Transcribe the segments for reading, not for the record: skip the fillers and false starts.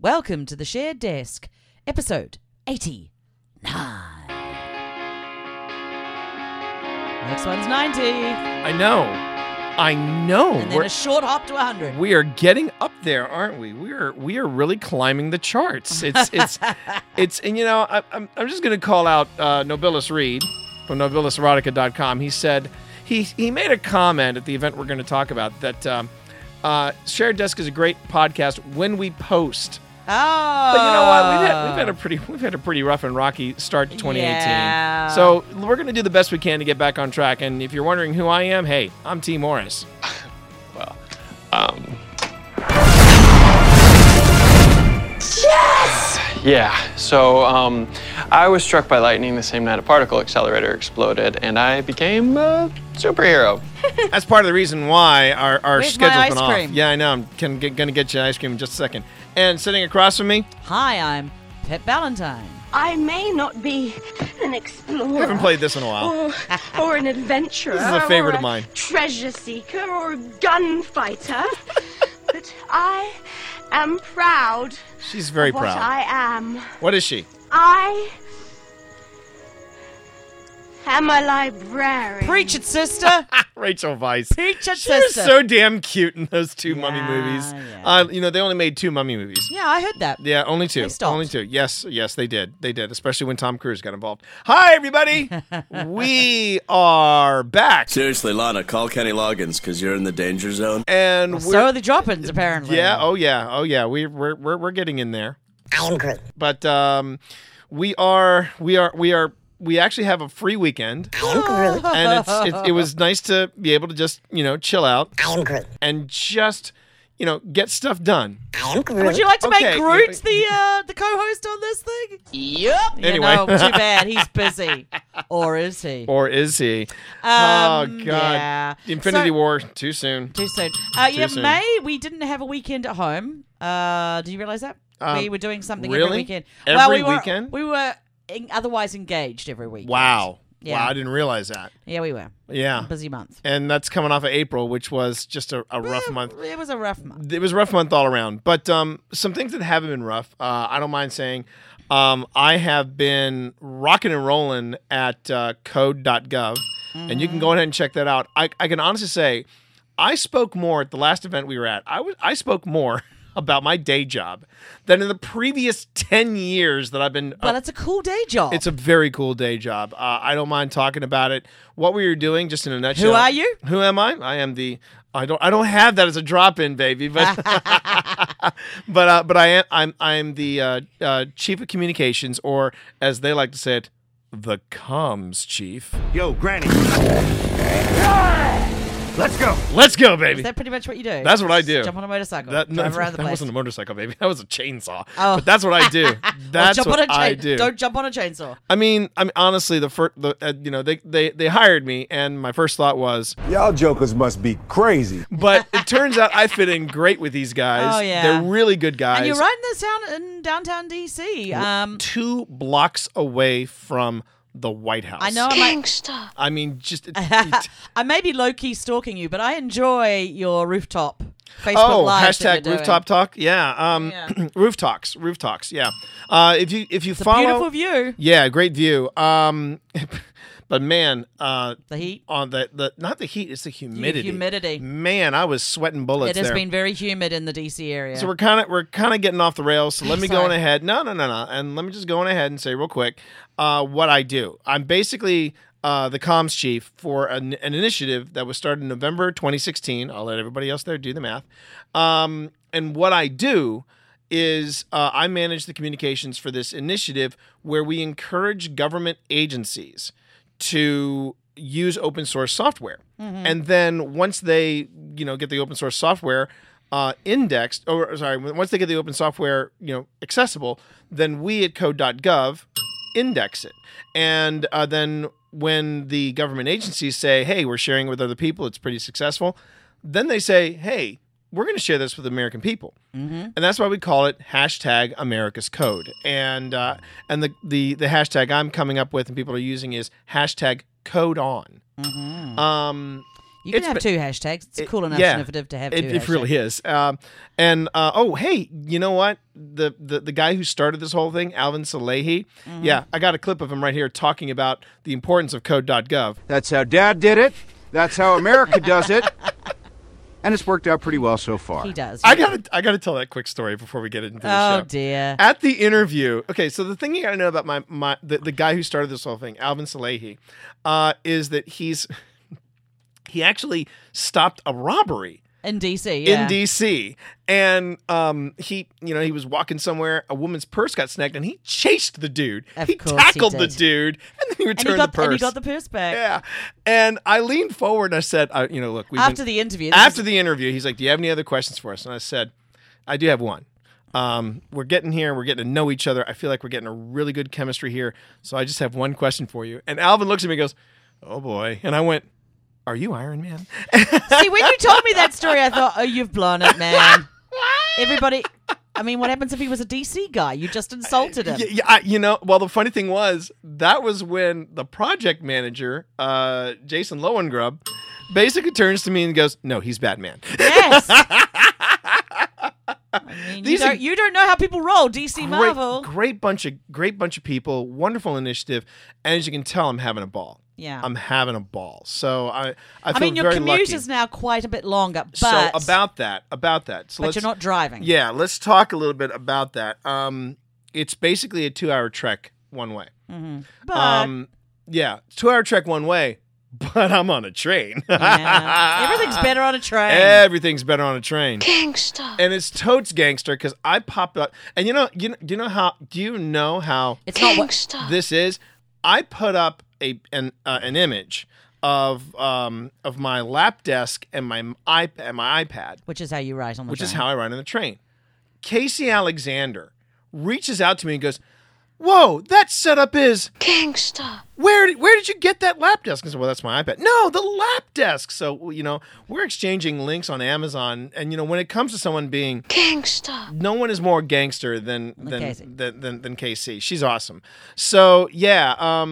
Welcome to the Shared Desk, episode 89. Next one's 90. I know. And then a short hop to 100. We are getting up there, aren't we? We are really climbing the charts. It's and you know, I'm just gonna call out Nobilis Reed from nobiliserotica.com. He said he made a comment at the event we're going to talk about that Shared Desk is a great podcast when we post. Oh, But you know what? We've had a pretty rough and rocky start to 2018. Yeah. So we're going to do the best we can to get back on track. And if you're wondering who I am, hey, I'm T. Morris. Well, Yes! yeah. So, I was struck by lightning the same night a particle accelerator exploded, and I became a superhero. That's part of the reason why our Where's my schedule's ice been off. cream? Yeah, I know. I'm going to get you ice cream in just a second. And sitting across from me, Hi, I'm Pet Valentine. I may not be an explorer. I haven't played this in a while. Or an adventurer. This is a favorite or of mine. Treasure seeker or gunfighter. But I am proud. She's very of what proud. I am. What is she? I am a librarian. Preach it, sister. Rachel Weisz. Preach it, She was sister. so damn cute in those two mummy Yeah, movies. yeah. They only made 2 mummy movies. Yeah, I heard that. Yeah, only 2. They stopped. Only 2. Yes, they did. They did, especially when Tom Cruise got involved. Hi, everybody. We are back. Seriously, Lana, call Kenny Loggins because you're in the danger zone. And So are the drop-ins, apparently. yeah, oh yeah. We're getting in there. I am Groot. But we actually have a free weekend, I am Groot. and it was nice to be able to just chill out I am Groot. and just get stuff done. I am Groot. Would you like to Okay, make Groot the co-host on this thing? Yep. Anyway. No, too bad. He's busy. Or is he? Or is he? Oh God! Yeah. Infinity So- War too soon. Too soon. Too soon. May, we didn't have a weekend at home. Do you realize that? We were doing something every really? weekend. Every we were, weekend? We were otherwise engaged every week. Wow! Yeah. Wow! I didn't realize that. Yeah, we were. Yeah. Busy month. And that's coming off of April, which was just a rough month. It was a rough month. It was a rough month all around. But some things that haven't been rough, I don't mind saying. I have been rocking and rolling at code.gov, and you can go ahead and check that out. I can honestly say I spoke more at the last event we were at. I spoke more about my day job than in the previous 10 years that I've been. Well, it's a cool day job. It's a very cool day job. I don't mind talking about it. What we were doing, just in a nutshell. Who are you? Who am I? I am the. I don't have that as a drop-in, baby, but but I'm the chief of communications, or as they like to say it, the comms chief. Yo, Granny. Let's go. Let's go, Is baby. that pretty much what you do? That's what I do. Jump on a motorcycle. That drive around the that place. wasn't a motorcycle, baby. That was a chainsaw. Oh. But that's what I do. That's jump what on a I do. Don't jump on a chainsaw. I mean, honestly, they hired me, and my first thought was, Y'all jokers must be crazy. but it turns out I fit in great with these guys. Oh, yeah. They're really good guys. And you're right in downtown DC. 2 blocks away from the White House. I know I mean, just I may be low-key stalking you, but I enjoy your rooftop Facebook Live. hashtag rooftop talk. Yeah. Yeah. Roof talks. Yeah. If you It's a follow, beautiful view. yeah, great view. But man, The heat. on the not the heat, it's the humidity. Humidity. Man, I was sweating bullets It has there. been very humid in the DC area. So we're kind of getting off the rails. So let me go on Sorry. ahead. No, and let me just go on ahead and say real quick what I do. I'm basically the comms chief for an initiative that was started in November 2016. I'll let everybody else there do the math. And what I do is I manage the communications for this initiative where we encourage government agencies to use open source software. And then once they, get the open source software indexed, once they get the open software, accessible, then we at code.gov index it. And then when the government agencies say, hey, we're sharing it with other people, it's pretty successful, then they say, hey, we're going to share this with the American people. And that's why we call it hashtag America's Code. And the hashtag I'm coming up with and people are using is hashtag Code On. You can It's have been- two hashtags. It's a cool enough yeah, initiative to have two hashtags. It really is. Hey, you know what? The guy who started this whole thing, Alvin Salehi. Mm-hmm. Yeah, I got a clip of him right here talking about the importance of code.gov. That's how Dad did it. That's how America does it. And it's worked out pretty well so far. He does. I gotta tell that quick story before we get into the show. Oh, dear. At the interview, okay, so the thing you gotta know about the guy who started this whole thing, Alvin Salehi, is that he actually stopped a robbery In D.C., yeah. in DC, and he was walking somewhere, a woman's purse got snagged, and he chased the dude. Of He course he tackled the did. dude, and then he And returned the purse. And he got the purse back. Yeah, and I leaned forward and I said, look, After the interview. after the interview, he's like, "Do you have any other questions for us?" And I said, "I do have one. We're getting here. We're getting to know each other. I feel like we're getting a really good chemistry here. So I just have one question for you." And Alvin looks at me and goes, "Oh boy!" And I went, "Are you Iron Man?" See, when you told me that story, I thought, oh, you've blown it, man. Everybody, I mean, what happens if he was a DC guy? You just insulted him. Well, the funny thing was, that was when the project manager, Jason Lowengrub, basically turns to me and goes, "No, he's Batman." Yes. I mean, These are- you don't know how people roll. DC Marvel. Great bunch of people, wonderful initiative, and as you can tell, I'm having a ball. Yeah. I'm having a ball. So I feel I mean, your very commute lucky. is now quite a bit longer, but, So about that. So but let's, you're not driving. Yeah, let's talk a little bit about that. It's basically a 2-hour trek one way. But, Yeah, 2-hour trek one way, but I'm on a train. yeah. Everything's better on a train. Everything's better on a train. Gangster. And it's totes gangster because I pop up, and do you know how It's not what. Gangster. this is? I put up an image of my lap desk and my iPad, Which is how you write on the which train. is how I ride on the train. Casey Alexander reaches out to me and goes, "Whoa, that setup is Gangster. where did you get that lap desk?" I said, "Well, that's my iPad." "No, the lap desk." So we're exchanging links on Amazon, and when it comes to someone being, Gangster. no one is more gangster than Casey. than Casey. She's awesome. So yeah,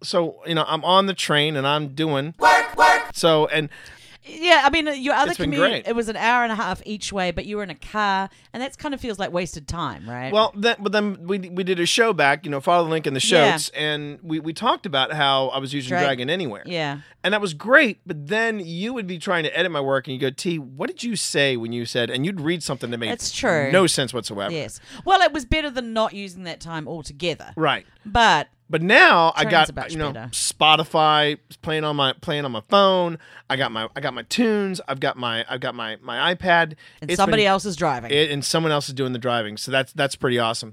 I'm on the train and I'm doing work. So and Yeah, I mean, your other It's been commute, great. it was an hour and a half each way, but you were in a car, and that kind of feels like wasted time, right? well, then we did a show back. Follow the link in the Yeah. shows, and we talked about how I was using Dragon Anywhere. Yeah. And that was great, but then you would be trying to edit my work, and you go, "T, what did you say when you said?" And you'd read something that made That's true. no sense whatsoever. Yes. Well, it was better than not using that time altogether. Right. But But now I Train's got much better. Spotify playing on my phone. I got my tunes. I've got my iPad. and It's somebody been- else is driving. and someone else is doing the driving. So that's pretty awesome.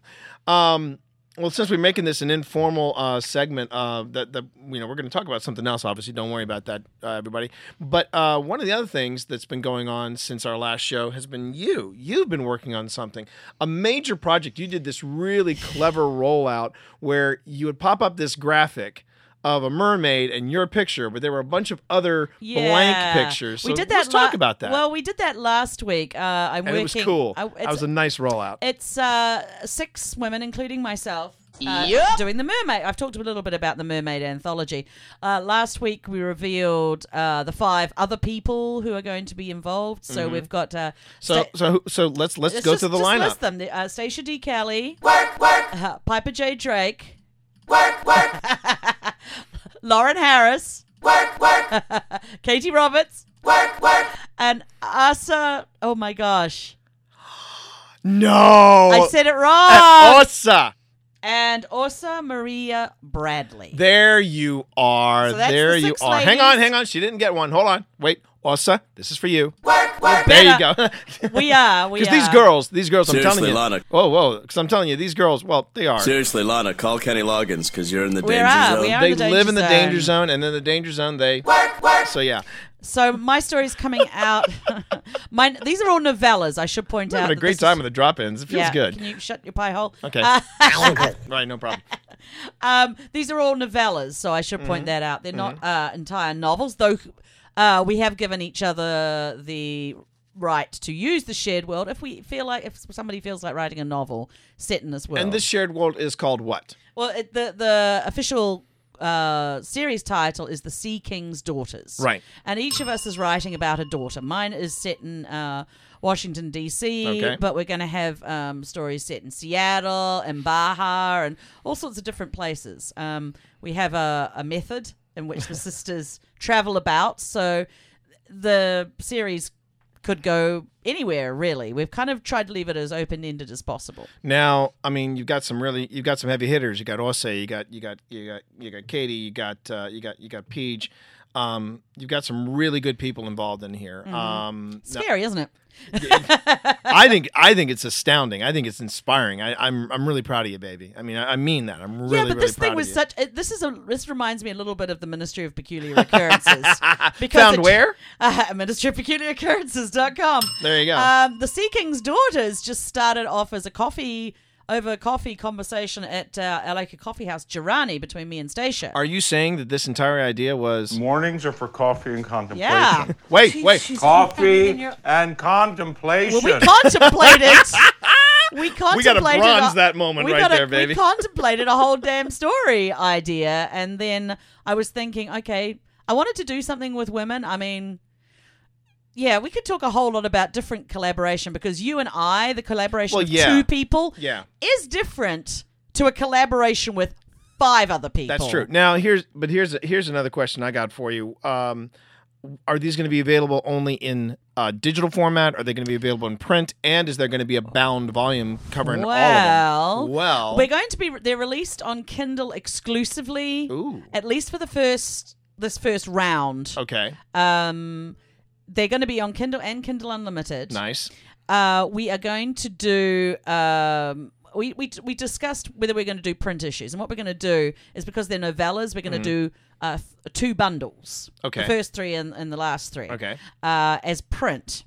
Well, since we're making this an informal segment, that we're going to talk about something else. Obviously, don't worry about that, everybody. But one of the other things that's been going on since our last show has been you've been working on something, a major project. You did this really clever rollout where you would pop up this graphic of a mermaid and your picture, but there were a bunch of other blank pictures. So we did that. let's talk about that. Well, we did that last week. I'm and working. it was cool. That was a nice rollout. It's 6 women, including myself, doing the mermaid. I've talked a little bit about the mermaid anthology. Last week we revealed the 5 other people who are going to be involved. So we've got So let's go just through the just lineup. list them. Stacia D. Kelly, Piper J. Drake, Lauren Harris, Katie Roberts, and Asa. Oh my gosh, No, I said it wrong. Osa. And Osa Maria Bradley. There you are. So that's there the you 6 are. ladies. Hang on. She didn't get one. Hold on. Wait, Osa, this is for you. There better. you go. We are. Because these girls, I'm Seriously, telling you. Lana. Whoa. Because I'm telling you, these girls, well, they are. Seriously, Lana, call Kenny Loggins because you're in the We danger are, zone. we are. They in the live in the danger danger zone, and in the danger zone, they. So yeah, So my story's coming out. These are all novellas. I should point I'm out. having a that great this time is- with the drop-ins. It feels yeah, good. Can you shut your pie hole? Okay. Right, no problem. These are all novellas, so I should Mm-hmm. point that out. They're not entire novels, though. We have given each other the right to use the shared world if somebody feels like writing a novel set in this world. And this shared world is called what? Well, the official series title is The Sea King's Daughters. Right. And each of us is writing about a daughter. Mine is set in Washington, D.C., Okay. but we're going to have stories set in Seattle and Baja and all sorts of different places. We have a method in which the sisters travel about, so the series could go anywhere, really. We've kind of tried to leave it as open-ended as possible. Now, I mean, you've got some heavy hitters. You got Osse, you got Katie, you got Peach. You've got some really good people involved in here. It's scary, isn't it? I think it's astounding. I think it's inspiring. I'm really proud of you, baby. I mean, I mean that. I'm really, yeah, but really this proud thing was of you. this reminds me a little bit of the Ministry of Peculiar Occurrences. Found where? Ministryofpeculiaroccurrences.com. There you go. The Sea King's Daughters just started off as a coffee conversation at our local coffee house, Girani, between me and Stacia. Are you saying that this entire idea was Mornings are for coffee and contemplation. Yeah. Wait. Coffee and contemplation. Well, we contemplated. We gotta bronze that moment right there, baby. We contemplated a whole damn story idea, and then I was thinking, okay, I wanted to do something with women. I mean, yeah, we could talk a whole lot about different collaboration because you and I, the collaboration of two people, is different to a collaboration with 5 other people. That's true. Now here's another question I got for you. Are these going to be available only in digital format? Are they going to be available in print? And is there going to be a bound volume covering all of them? Well, we're going to be. They're released on Kindle exclusively. Ooh. At least for this first round. Okay. They're going to be on Kindle and Kindle Unlimited. Nice. We are going to do. We discussed whether we're going to do print issues, and what we're going to do is because they're novellas, we're going to do 2 bundles. Okay. The first 3 and the last 3. Okay. As print.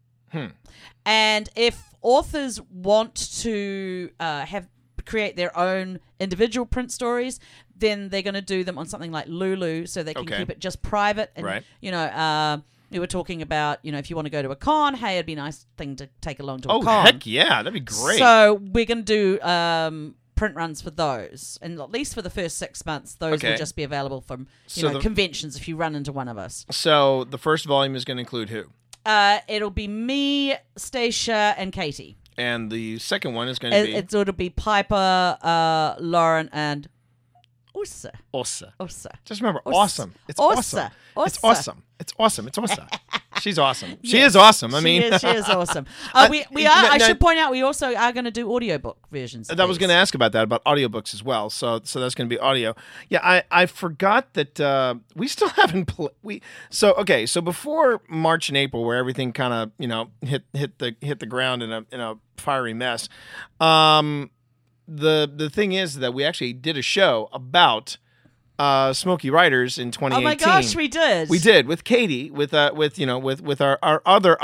And if authors want to create their own individual print stories, then they're going to do them on something like Lulu, so they can keep it just private. And, right. We were talking about, if you want to go to a con, hey, it'd be a nice thing to take along to a con. Oh, heck yeah. That'd be great. So we're going to do print runs for those. And at least for the first 6 months, those will just be available from conventions if you run into one of us. So the first volume is going to include who? It'll be me, Stacia, and Katie. And the second one is going to be? It'll be Piper, Lauren, and Osse. Just remember, Osse. awesome. It's Osse. awesome. It's awesome. It's awesome. It's awesome. She's awesome. She is awesome. I mean, she is awesome. I should point out we also are going to do audiobook versions. I was going to ask about that, about audiobooks as well. So that's going to be audio. Yeah, I forgot that we still haven't So before March and April, where everything kind of hit the ground in a fiery mess. The thing is that we actually did a show about Smoky Riders in 2018. Oh my gosh, we did. We did with Katie, with our other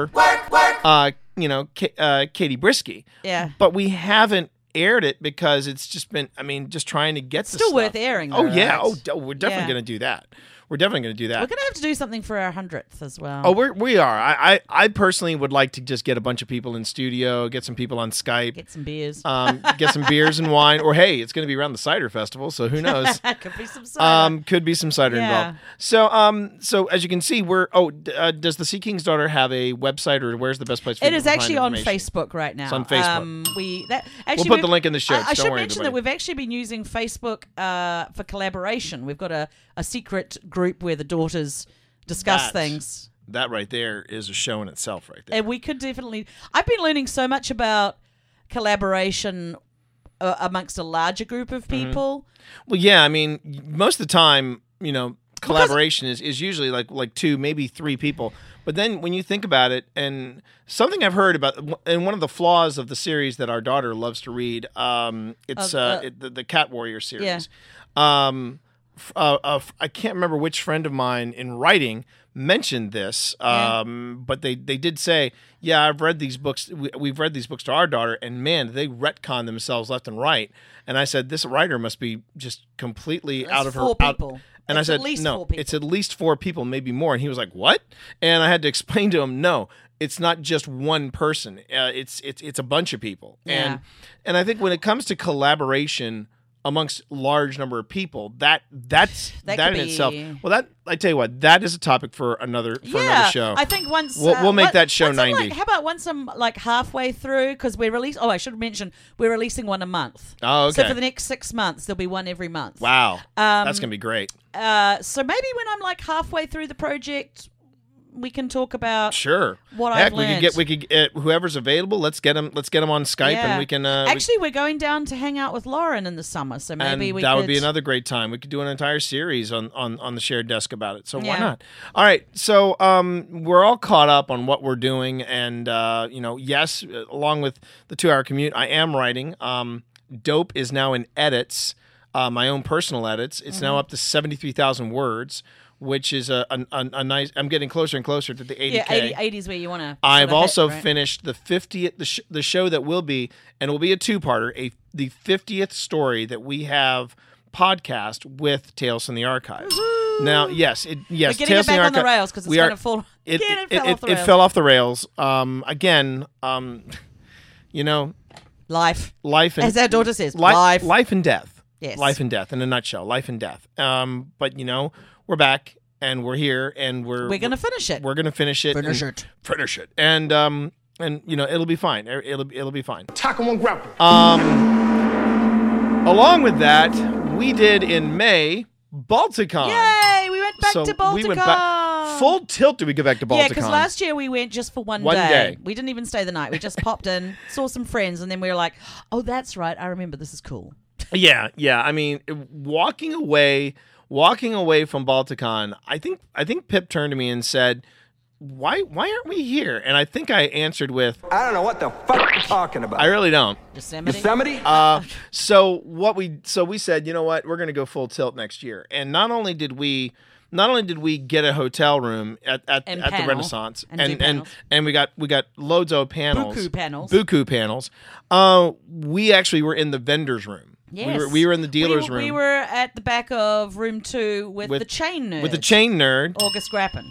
Katie Brisky. Yeah. But we haven't aired it because it's just been just trying to get the still stuff. worth airing. Though, Oh yeah. right? Oh, we're definitely going to do that. We're definitely going to do that. We're going to have to do something for our 100th as well. Oh, we are. I personally would like to just get a bunch of people in studio, get some people on Skype. Get some beers. Get some beers and wine. Or, hey, it's going to be around the cider festival, so who knows? Could be some cider. Could be some cider involved. So as you can see, does the Sea King's Daughter have a website, or where's the best place for it you is to find actually on information? Facebook right now. It's on Facebook. We'll put the link in the show. I should mention that we've actually been using Facebook for collaboration. We've got a secret group where the daughters discuss things. That right there is a show in itself right there. And we could definitely... I've been learning so much about collaboration amongst a larger group of people. Well, yeah, I mean, most of the time, collaboration is usually like 2, maybe 3 people. But then when you think about it, and something I've heard about, and one of the flaws of the series that our daughter loves to read, it's the Cat Warrior series. Yeah. I can't remember which friend of mine in writing mentioned this, but they did say, yeah, I've read these books. We've read these books to our daughter, and man, they retcon themselves left and right. And I said, this writer must be just completely out of her. 4 people. And I said, no, it's at least 4 people, maybe more. And he was like, what? And I had to explain to him, no, it's not just one person. It's a bunch of people. Yeah. And I think when it comes to collaboration amongst large number of people, that in could itself. be- Well, that I tell you what, that is a topic for another show. I think once We'll make that show once I'm 90. how about once I'm like halfway through, because we're releasing. Oh, I should mention we're releasing one a month. Oh, okay. So for the next 6 months, there'll be one every month. Wow, that's gonna be great. So maybe when I'm like halfway through the project, we can talk about Sure. what Heck, I've learned. we could get whoever's available. Let's get them on Skype, and we can. Actually, we're going down to hang out with Lauren in the summer, so maybe and we that could... would be another great time. We could do an entire series on the shared desk about it. So why Yeah. not? All right. So we're all caught up on what we're doing, and yes, along with the 2-hour commute, I am writing. Dope is now in edits, my own personal edits. It's now up to 73,000 words, which is a nice. I'm getting closer and closer to the 80K. Yeah, 80 is where you want to. I've also finished the 50th, the show that will be, and it will be a 2-parter, the 50th story that we have podcast with Tales from the Archives. Now, yes, We're getting Tales it back from on the Archives. rails because it's kind of full. It It fell off the rails. Again, Life. life and As our daughter says, life and death. Yes. Life and death in a nutshell. Life and death. But we're back and we're here and we're We're going to finish it. We're gonna finish it. Finish it. And it'll be fine. It'll be fine. Tackle one grapple. Along with that, we did in May Balticon. Yay! We went back to Balticon. We went back full tilt. Did we go back to Balticon? Yeah, because last year we went just for one day. We didn't even stay the night. We just popped in, saw some friends, and then we were like, "Oh, that's right. I remember. This is cool." Yeah. I mean, walking away from Balticon, I think Pip turned to me and said, Why aren't we here? And I think I answered with, I don't know what the fuck you're talking about. I really don't. Yosemite? So we said, you know what, we're going to go full tilt next year. And not only did we get a hotel room at the Renaissance and we got loads of panels. Buku panels. We actually were in the vendor's room. Yes. We were in the dealer's room. We were at the back of room 2 with the chain nerd. With the chain nerd. August Grappin.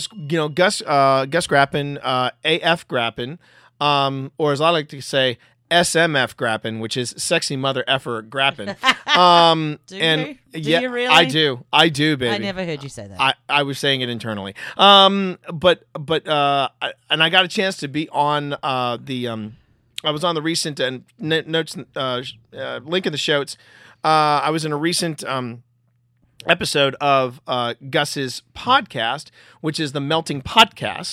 Gus Grappin, AF Grappin, or as I like to say, SMF Grappin, which is Sexy Mother Effer Grappin. Do you really? I do, baby. I never heard you say that. I was saying it internally. But and I got a chance to be on I was on the recent and notes link in the shows. I was in a recent episode of Gus's podcast, which is the Melting Podcast,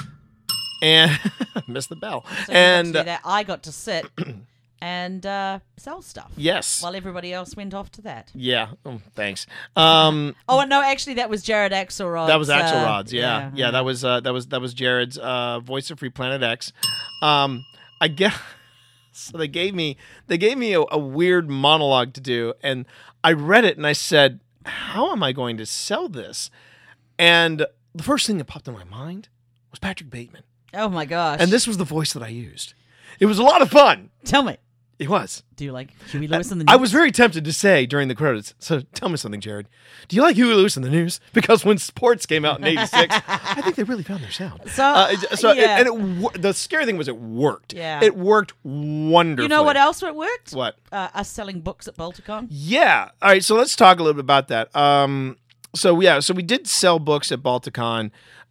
and missed the bell. So and you got to do that. I got to sit and sell stuff. Yes, while everybody else went off to that. Yeah. Oh, thanks. Oh no, actually, that was Jared Axelrod's. That was Axelrod's. Yeah. That was Jared's voice of Free Planet X. I guess so. They gave me a weird monologue to do, and I read it and I said, "How am I going to sell this?" And the first thing that popped in my mind was Patrick Bateman. Oh my gosh! And this was the voice that I used. It was a lot of fun. Tell me. It was. Do you like Huey Lewis in the News? I was very tempted to say during the credits, so tell me something, Jared. Do you like Huey Lewis in the News? Because when Sports came out in '86, I think they really found their sound. The scary thing was it worked. Yeah. It worked wonderfully. You know what else it worked? What? Us selling books at Balticon. Yeah. All right, so let's talk a little bit about that. So we did sell books at Balticon.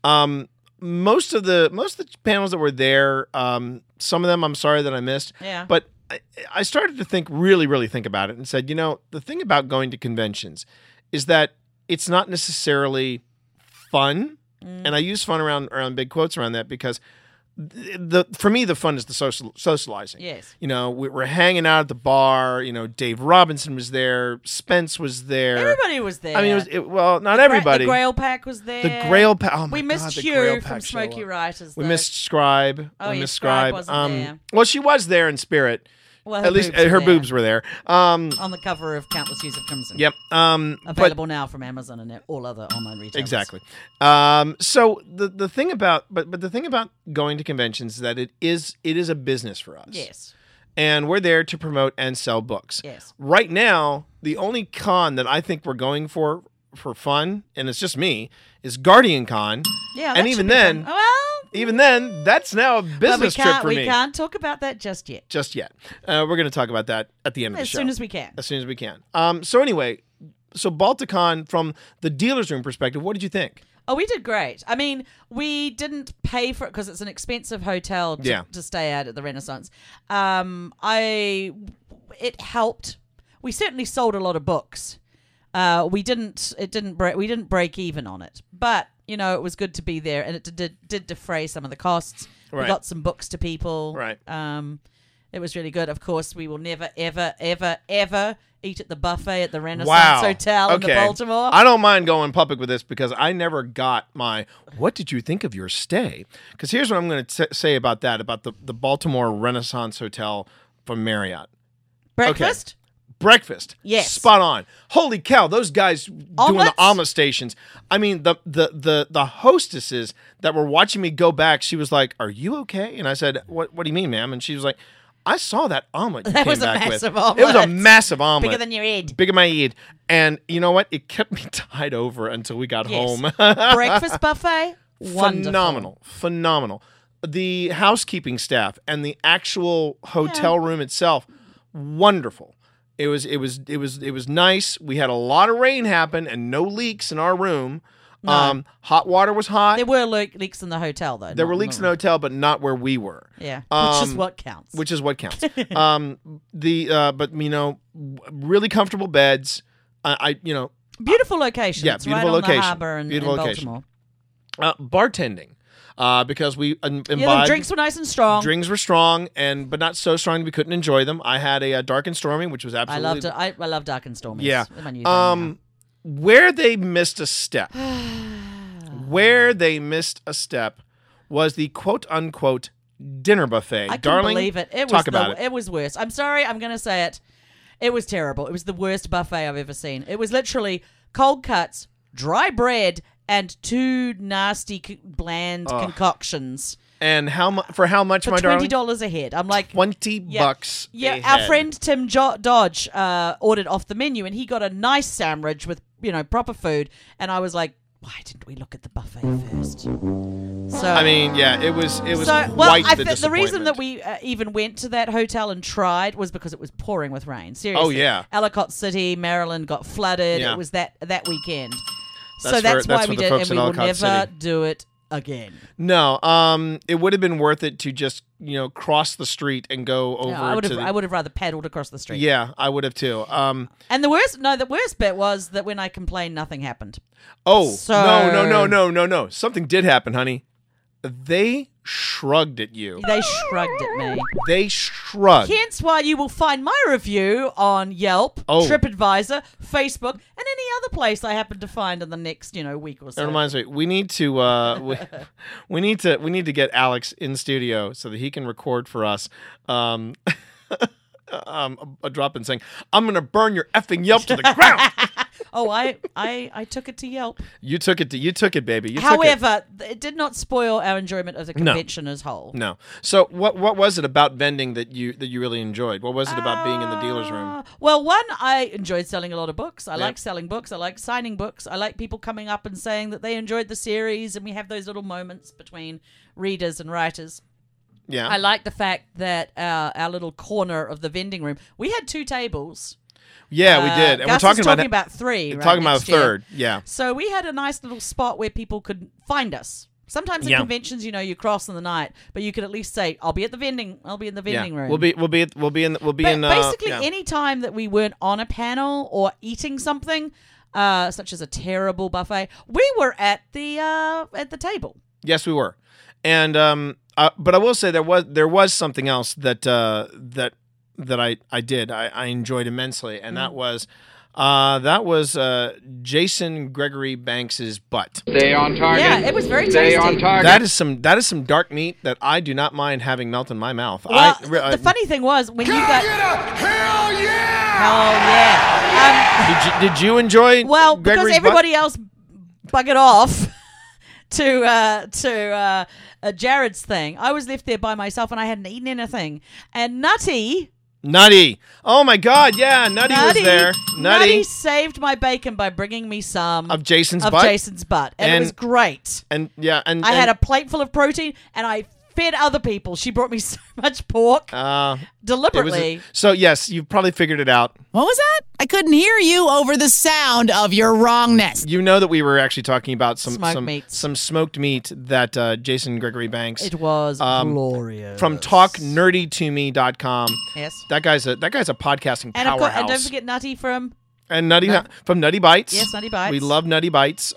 Most of the panels that were there, some of them I'm sorry that I missed. Yeah. But I started to really think about it and said, the thing about going to conventions is that it's not necessarily fun. And I use fun around big quotes around that because for me, the fun is the socializing. Yes. We're hanging out at the bar. Dave Robinson was there. Spence was there. Everybody was there. I mean, not everybody. The Grail Pack was there. The Grail Pack. Oh my we missed God, the Hugh Grail from Pack Smoky Writers. We missed Scribe. Oh, we yeah, missed Scribe wasn't there. Well, she was there in spirit. Well, at least her boobs were there. On the cover of Countless Hues of Crimson. Yep. Available now from Amazon and all other online retailers. Exactly. So the thing about the thing about going to conventions is that it is a business for us. Yes. And we're there to promote and sell books. Yes. Right now, the only con that I think we're going for fun, and it's just me, is Guardian Con. Yeah. And even then, well, even then, that's now a But business trip for me. We can't talk about that just yet. Just yet. We're going to talk about that at the end of the show. As soon as we can. As soon as we can. So anyway, so Balticon, from the dealer's room perspective, what did you think? Oh, we did great. I mean, we didn't pay for it because it's an expensive hotel to stay at the Renaissance. It helped. We certainly sold a lot of books. We didn't break even on it, but you know, it was good to be there, and it did defray some of the costs. Right. We got some books to people. Right. It was really good. Of course, we will never, ever, ever, ever eat at the buffet at the Renaissance Hotel in the Baltimore. I don't mind going public with this because I never got my, what did you think of your stay? Because here's what I'm going to say about that, about the Baltimore Renaissance Hotel from Marriott. Breakfast? Okay. Breakfast. Yes. Spot on. Holy cow, those guys doing the omelet stations. I mean, the hostesses that were watching me go back, she was like, "Are you okay?" And I said, What do you mean, ma'am?" And she was like, "I saw that omelet you That came was a back with. massive omelet. It was a massive omelet. Bigger than your head. Bigger than my head." And you know what? It kept me tied over until we got home. Breakfast buffet? Wonderful. Phenomenal. The housekeeping staff and the actual hotel room itself, wonderful. It was nice. We had a lot of rain happen and no leaks in our room. No. Hot water was hot. There were leaks in the hotel, though. There were leaks in the hotel, but not where we were. Yeah, which is what counts. But you know, really comfortable beds. Beautiful location. Yeah, it's beautiful right location. On the harbor in Baltimore. Bartending. Because we imbibed. The drinks were nice and strong. Drinks were strong, but not so strong that we couldn't enjoy them. I had a Dark and Stormy, which was absolutely. I loved it. I love Dark and Stormy. Yeah. Where they missed a step. Was the quote unquote dinner buffet. I Darling, couldn't believe it. It was worse. I'm sorry. I'm going to say it. It was terrible. It was the worst buffet I've ever seen. It was literally cold cuts, dry bread, and two nasty, bland concoctions. And how much, my darling? $20 a head. I'm like $20 Yeah, a our head. friend Tim Dodge ordered off the menu, and he got a nice sandwich with proper food. And I was like, why didn't we look at the buffet first? So I mean, yeah, it was quite the disappointment. The reason that we even went to that hotel and tried was because it was pouring with rain. Seriously. Oh yeah. Ellicott City, Maryland got flooded. Yeah. It was that weekend. That's why we the did, folks and we in will Ellicott never City. do it again. No, it would have been worth it to just cross the street and go over. I would have rather paddled across the street. Yeah, I would have too. And the worst bit was that when I complained, nothing happened. Oh, So- no. Something did happen, honey. They shrugged at you. They shrugged at me. They shrugged. Hence why you will find my review on Yelp, TripAdvisor, Facebook, and any other place I happen to find in the next week or so. That reminds me, we need to we need to get Alex in studio so that he can record for us. A drop in saying, "I'm gonna burn your effing Yelp to the ground." Oh, I took it to Yelp. You took it, baby. However, it did not spoil our enjoyment of the convention as whole. No. So what was it about vending that you really enjoyed? What was it about being in the dealer's room? Well, one, I enjoyed selling a lot of books. I like selling books. I like signing books. I like people coming up and saying that they enjoyed the series, and we have those little moments between readers and writers. Yeah. I like the fact that our little corner of the vending room, we had 2 tables. Yeah, we did. And Gus we're talking about 3. Talking about a next year. third. Yeah. So we had a nice little spot where people could find us. Sometimes in conventions, you cross in the night, but you could at least say, "I'll be in the vending room." We'll be in. Basically, any time that we weren't on a panel or eating something, such as a terrible buffet, we were at the table. Yes, we were. And but I will say there was something else that I did. I enjoyed immensely, and that was Jason Gregory Banks's butt. Stay on target. Yeah, it was very tasty. Stay on target. That is some dark meat that I do not mind having melt in my mouth. Well, the funny thing was when you got hell yeah! Hell yeah! Did you enjoy? Well, Gregory's because everybody else buggered off to Jared's thing, I was left there by myself and I hadn't eaten anything. And Nutty Nutty. Oh my God, yeah, Nutty was there. Nutty saved my bacon by bringing me some of Jason's butt. And it was great. And I had a plate full of protein, and I fed other people. She brought me so much pork deliberately. So yes, you've probably figured it out. What was that? I couldn't hear you over the sound of your wrongness. You know that we were actually talking about some smoked meat that Jason Gregory Banks. It was glorious. From talknerdytome.com. Yes. That guy's a podcasting powerhouse. And don't forget Nutty from from Nutty Bites. Yes, Nutty Bites. We love Nutty Bites.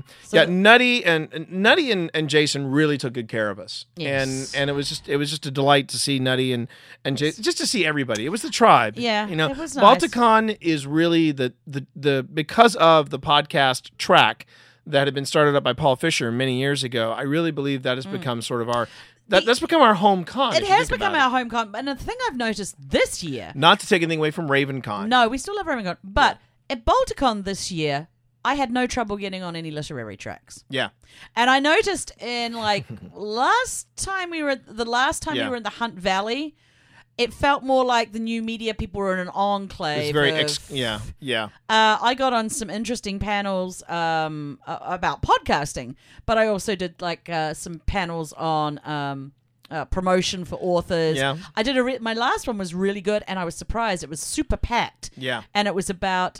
Nutty and Jason really took good care of us. Yes. And it was just a delight to see Nutty and Jason, just to see everybody. It was the tribe. Yeah, you know, it was nice. Balticon is really the because of the podcast track that had been started up by Paul Fisher many years ago. I really believe that has become sort of our. That's become our home con. It has become our home con. And the thing I've noticed this year... Not to take anything away from RavenCon. No, we still have RavenCon. But at Balticon this year, I had no trouble getting on any literary tracks. Yeah. And I noticed in, last time we were in the Hunt Valley, it felt more like the new media people were in an enclave. It's very... yeah. I got on some interesting panels about podcasting, but I also did some panels on promotion for authors. Yeah. I did my last one was really good, and I was surprised. It was super packed. Yeah. And it was about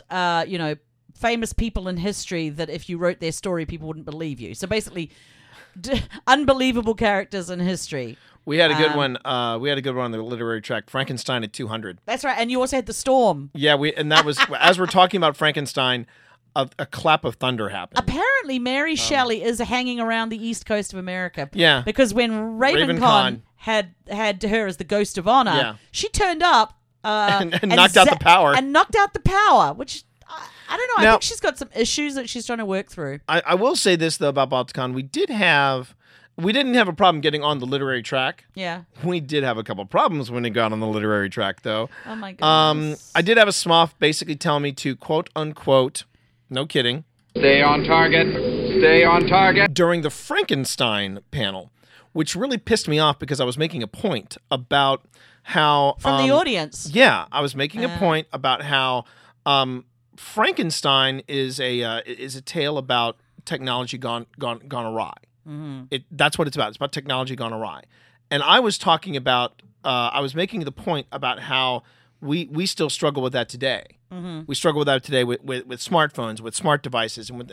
famous people in history that if you wrote their story, people wouldn't believe you. So basically, unbelievable characters in history. We had a good one. We had a good one on the literary track. Frankenstein at 200. That's right, and you also had the storm. Yeah, and that was as we're talking about Frankenstein, a clap of thunder happened. Apparently, Mary Shelley is hanging around the east coast of America. Yeah, because when RavenCon had her as the ghost of honor, she turned up and knocked out the power. And knocked out the power, which. I don't know. I think she's got some issues that she's trying to work through. I will say this though about Balticon, we didn't have a problem getting on the literary track. Yeah. We did have a couple problems when it got on the literary track, though. Oh, my goodness. I did have a SMOF basically tell me to, quote, unquote, no kidding. Stay on target. Stay on target. During the Frankenstein panel, which really pissed me off because I was making a point about how... From the audience. Yeah. I was making a point about how Frankenstein is a tale about technology gone awry. Mm-hmm. That's what it's about. It's about technology gone awry. And I was talking about, I was making the point about how we still struggle with that today. Mm-hmm. We struggle with that today with smartphones, with smart devices, and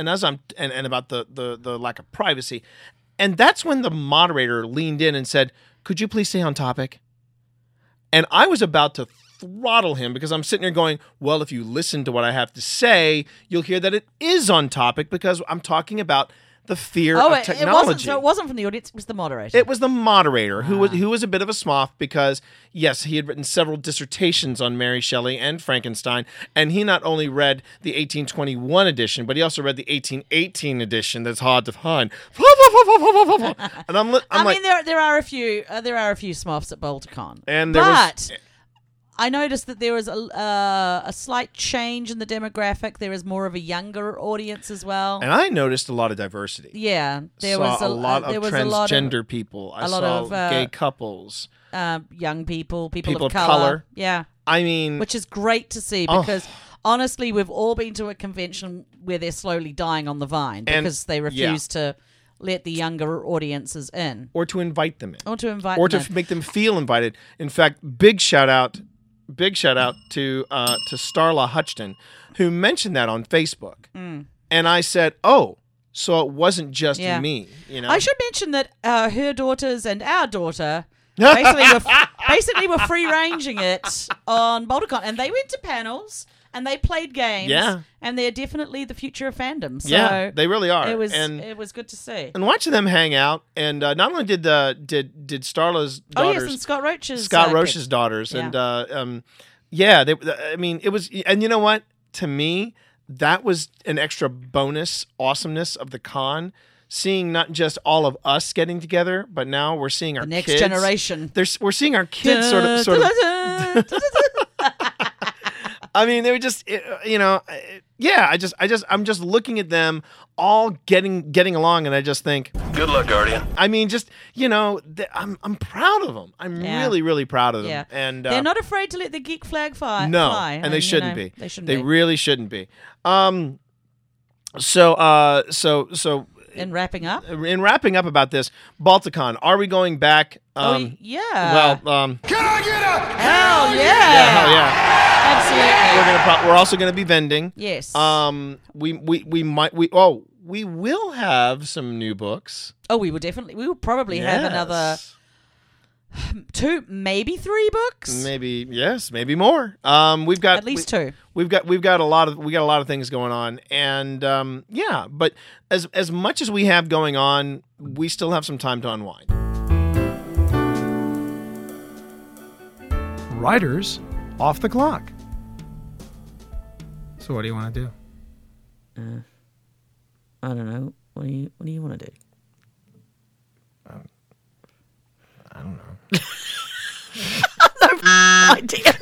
about the lack of privacy. And that's when the moderator leaned in and said, "Could you please stay on topic?" And I was about to throttle him because I'm sitting there going, well, if you listen to what I have to say, you'll hear that it is on topic because I'm talking about the fear of technology. It wasn't from the audience, it was the moderator. It was the moderator who was a bit of a SMOF because, yes, he had written several dissertations on Mary Shelley and Frankenstein, and he not only read the 1821 edition, but he also read the 1818 edition that's hard to find. And I'm like, there are a few SMOFs at Balticon. And I noticed that there was a slight change in the demographic. There is more of a younger audience as well. And I noticed a lot of diversity. Yeah. There was a lot of transgender people. I saw gay couples. Young people of color. Yeah. I mean... Which is great to see because, honestly, we've all been to a convention where they're slowly dying on the vine because they refuse to let the younger audiences in. Or to invite them in. Or to make them feel invited. In fact, big shout out to Starla Hutchton, who mentioned that on Facebook. Mm. And I said, oh, so it wasn't just me. You know? I should mention that her daughters and our daughter basically were free-ranging it on Balticon. And they went to panels and they played games. Yeah. And they're definitely the future of fandom. So yeah, they really are. It was good to see. And watching them hang out, and not only did Starla's daughters, oh yes, and Scott Roach's daughters, yeah. and it was, and you know what? To me, that was an extra bonus awesomeness of the con. Seeing not just all of us getting together, but now we're seeing our next kids. Generation. We're seeing our kids sort of. I mean, they were just, yeah, I'm just looking at them all getting along, and I just think, Good luck, Guardian. I mean, just I'm proud of them. I'm really, really proud of them. Yeah. And they're not afraid to let the geek flag fly. no, fly. and they shouldn't be. They shouldn't They be. really shouldn't be. So In wrapping up. about this, Balticon, are we going back? Yeah. Well, Can I get a hell yeah. hell yeah. Absolutely. We're also going to be vending. Yes. We will have some new books. Oh, we will probably have another 2, maybe 3 books. Maybe maybe more. We've got at least 2. We've got a lot of things going on, and but as much as we have going on, we still have some time to unwind. Writers off the clock. So what do you want to do? I don't know. What do you want to do? I don't know. Idea.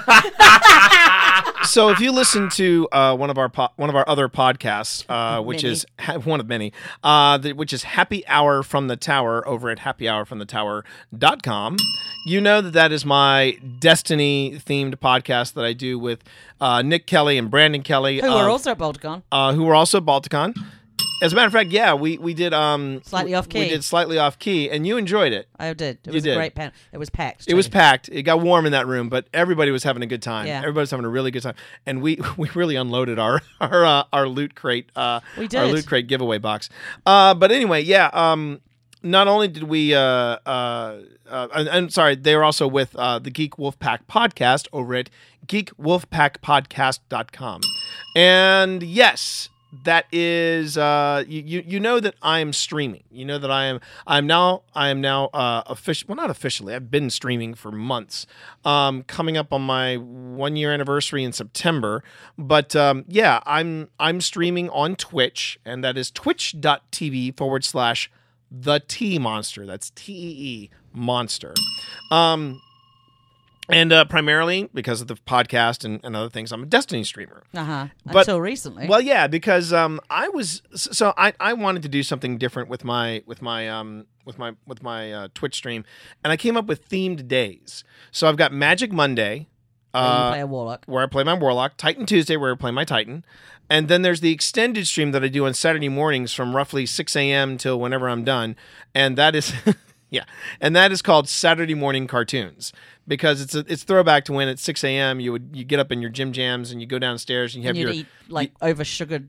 So if you listen to one of our other podcasts, which is one of many, which is Happy Hour from the Tower over at happyhourfromthetower.com, you know that is my Destiny themed podcast that I do with Nick Kelly and Brandon Kelly, who are also at Balticon. Who were also at Balticon. As a matter of fact, yeah, we did Slightly Off Key. We did Slightly Off Key, and you enjoyed it. I did. It was a great panel. It was packed. It was packed. It got warm in that room, but everybody was having a good time. Yeah. Everybody was having a really good time, and we really unloaded our loot crate. We did. Our loot crate giveaway box. But anyway, yeah. Not only did we, I'm sorry, they were also with the Geek Wolfpack podcast over at geekwolfpackpodcast.com, and yes. That is, you know that I am streaming. You know that I am now official. Well, not officially. I've been streaming for months. Coming up on my 1-year anniversary in September. But yeah, I'm streaming on Twitch, and that is twitch.tv/TheTeeMonster. That's TEE Monster. And primarily because of the podcast and other things, I'm a Destiny streamer. Until recently. Well, yeah, because I wanted to do something different with my Twitch stream, and I came up with themed days. So I've got Magic Monday, where you play a warlock, where I play my warlock. Titan Tuesday, where I play my Titan, and then there's the extended stream that I do on Saturday mornings from roughly 6 a.m. till whenever I'm done, and that is. Yeah, and that is called Saturday Morning Cartoons because it's throwback to when at 6 a.m. you get up in your gym jams and you go downstairs and you have eat like oversugared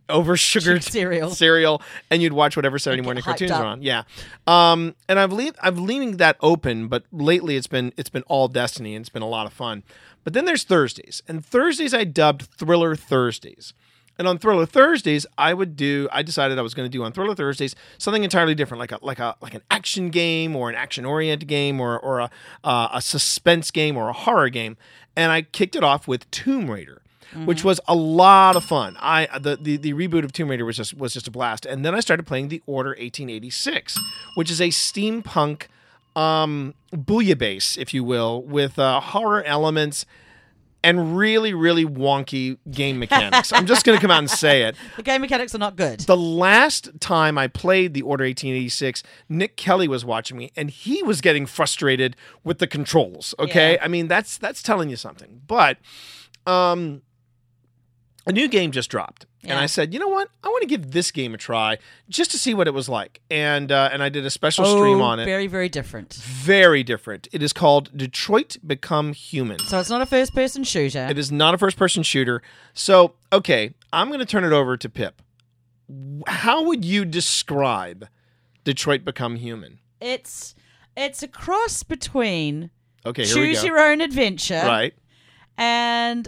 cereal and you'd watch whatever Saturday morning cartoons are on. Yeah, and I'm leaving that open, but lately it's been all Destiny and it's been a lot of fun. But then there's Thursdays, and Thursdays I dubbed Thriller Thursdays. And on Thriller Thursdays, I decided I was going to do on Thriller Thursdays something entirely different, like an action game or an action-oriented game or a suspense game or a horror game. And I kicked it off with Tomb Raider, which was a lot of fun. The reboot of Tomb Raider was just a blast. And then I started playing The Order 1886, which is a steampunk bouillabaisse, if you will, with horror elements and really, really wonky game mechanics. I'm just going to come out and say it. The game mechanics are not good. The last time I played The Order 1886, Nick Kelly was watching me, and he was getting frustrated with the controls, okay? Yeah. I mean, that's telling you something. But a new game just dropped. Yeah. And I said, you know what? I want to give this game a try just to see what it was like. And I did a special stream on it. Very, very different. Very different. It is called Detroit Become Human. So it's not a first-person shooter. It is not a first-person shooter. So, okay, I'm going to turn it over to Pip. How would you describe Detroit Become Human? It's a cross between Choose Your Own Adventure. Right. And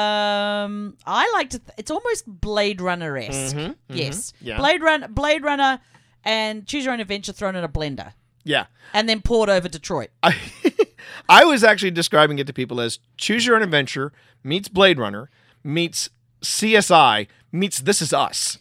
I like to. It's almost Blade Runner-esque. Yes, yeah. Blade Runner, and Choose Your Own Adventure thrown in a blender. Yeah, and then poured over Detroit. I was actually describing it to people as Choose Your Own Adventure meets Blade Runner meets CSI meets This Is Us.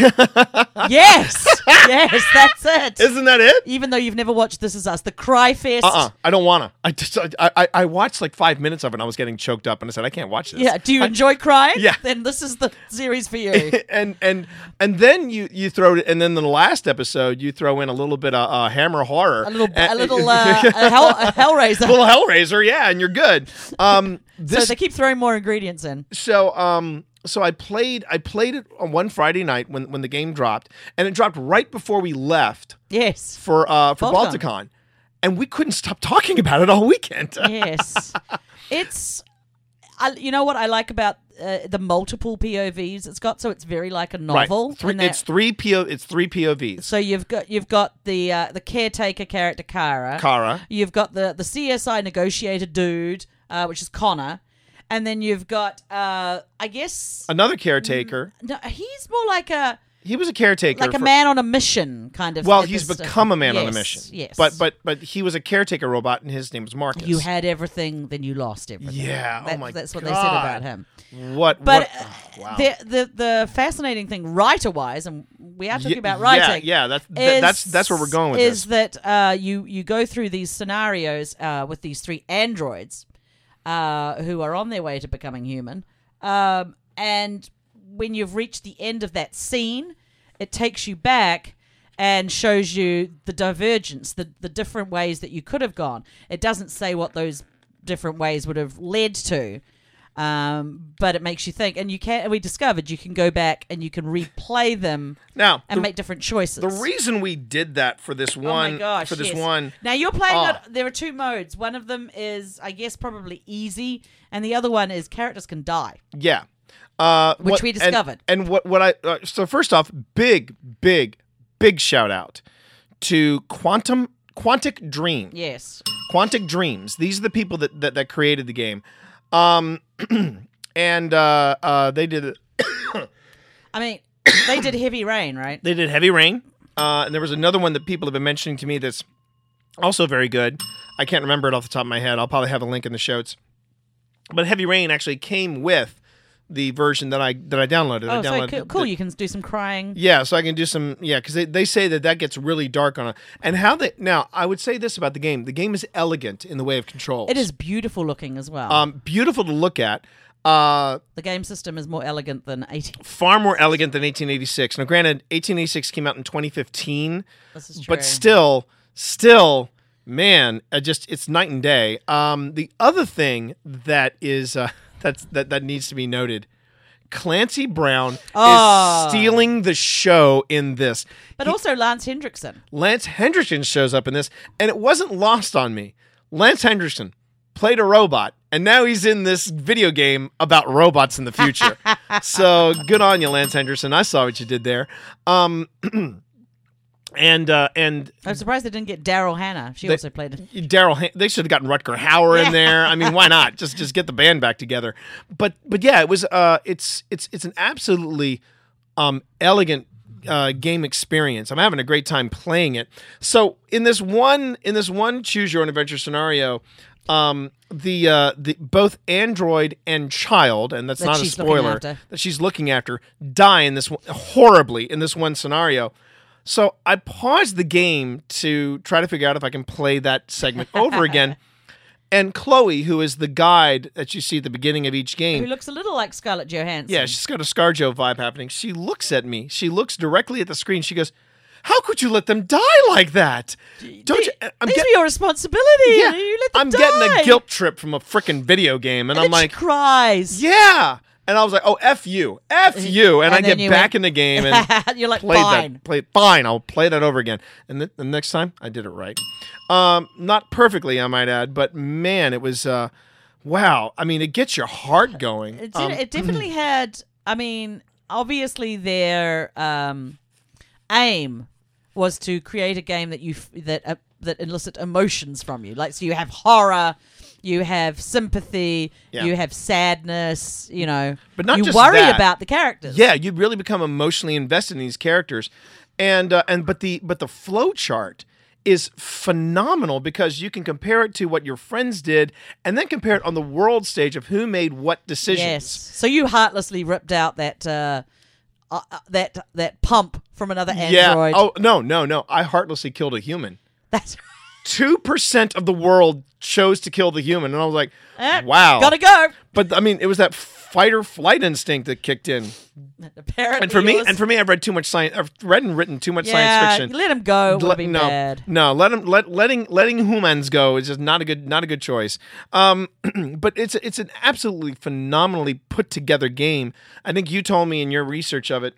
Yes, that's it. Isn't that it? Even though you've never watched This Is Us, the cry fest. I don't wanna. I watched like 5 minutes of it and I was getting choked up and I said, I can't watch this. Yeah. Do you enjoy crying? Yeah. Then this is the series for you. and then you throw it, and then in the last episode you throw in a little bit of Hammer horror, a little Hellraiser, a little Hellraiser, yeah, and you're good. So they keep throwing more ingredients in. So I played it on one Friday night when the game dropped, and it dropped right before we left. Yes. For Balticon, and we couldn't stop talking about it all weekend. Yes. It's you know what I like about the multiple POVs it's got, so it's very like a novel. Right. It's three POVs. So you've got the caretaker character Kara. You've got the CSI negotiator dude, which is Connor. And then you've got, I guess... another caretaker. No, he's more like a... He was a caretaker. Like a man on a mission, kind of. Well, he's become a man on a mission. Yes. But he was a caretaker robot, and his name was Marcus. You had everything, then you lost everything. Yeah, that's what they said about him. Wow. The fascinating thing, writer-wise, and we are talking about writing. Yeah, that's where we're going with this. Is that you go through these scenarios with these three androids who are on their way to becoming human, and when you've reached the end of that scene, it takes you back and shows you the divergence, the different ways that you could have gone. It doesn't say what those different ways would have led to, but it makes you think. And we discovered you can go back and you can replay them now and make different choices. The reason we did that for this one, oh my gosh, one. Now you're playing it. There are two modes. One of them is, I guess, probably easy, and the other one is characters can die. Yeah. Which we discovered. And so first off, big shout out to Quantic Dream. Yes. Quantic Dreams. These are the people that created the game. And they did it. I mean, they did Heavy Rain, right? They did Heavy Rain. And there was another one that people have been mentioning to me that's also very good. I can't remember it off the top of my head. I'll probably have a link in the shows. But Heavy Rain actually came with the version that I downloaded. Oh, so cool. You can do some crying. Yeah, so I can do some, because they say that gets really dark on it. And now, I would say this about the game. The game is elegant in the way of controls. It is beautiful looking as well. Beautiful to look at. The game system is more elegant than far more elegant than 1886. Now, granted, 1886 came out in 2015. This is true. But still, man, it's night and day. The other thing that is... that needs to be noted. Clancy Brown is stealing the show in this. But also Lance Hendrickson. Lance Hendrickson shows up in this, and it wasn't lost on me. Lance Hendrickson played a robot, and now he's in this video game about robots in the future. So good on you, Lance Hendrickson. I saw what you did there. And I'm surprised they didn't get Daryl Hannah. She also played it. They should have gotten Rutger Hauer in there. I mean, why not? Just get the band back together. But yeah, it was it's an absolutely elegant game experience. I'm having a great time playing it. So in this one choose your own adventure scenario, the both android and child, and that's not a spoiler, that she's looking after, die in this horribly in this one scenario. So I paused the game to try to figure out if I can play that segment over again. And Chloe, who is the guide that you see at the beginning of each game. Who looks a little like Scarlett Johansson. Yeah, she's got a ScarJo vibe happening. She looks at me. She looks directly at the screen. She goes, "How could you let them die like that? Don't you? These are your responsibility. Yeah, you let them I'm die." getting a guilt trip from a freaking video game. And I'm like, she cries. Yeah. And I was like, "Oh, F you. And I get back in the game and you're like, fine. Fine, I'll play that over again. And the next time, I did it right. Not perfectly, I might add, but man, it was, wow. I mean, it gets your heart going. It definitely had, I mean, obviously their aim was to create a game that elicit emotions from you. Like, so you have horror, you have sympathy, you have sadness, but not you just worry that. about the characters. Yeah, you really become emotionally invested in these characters, but the flow chart is phenomenal because you can compare it to what your friends did, and then compare it on the world stage of who made what decisions. Yes. So you heartlessly ripped out that that pump from another android. Yeah. Oh, no. I heartlessly killed a human. That's 2% of the world chose to kill the human. And I was like, wow. Gotta go. But, I mean, it was that fight or flight instinct that kicked in. Apparently and for me, I've read too much science. I've read and written too much science fiction. Let him go. It would be bad. No, letting humans go is just not a good choice. But it's an absolutely phenomenally put together game. I think you told me in your research of it,